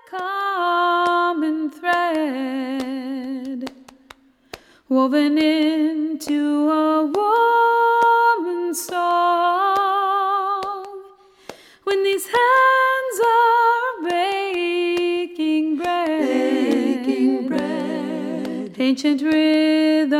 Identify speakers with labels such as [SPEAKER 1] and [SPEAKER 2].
[SPEAKER 1] common thread woven into a woman's song. When these hands are baking bread, ancient rhythm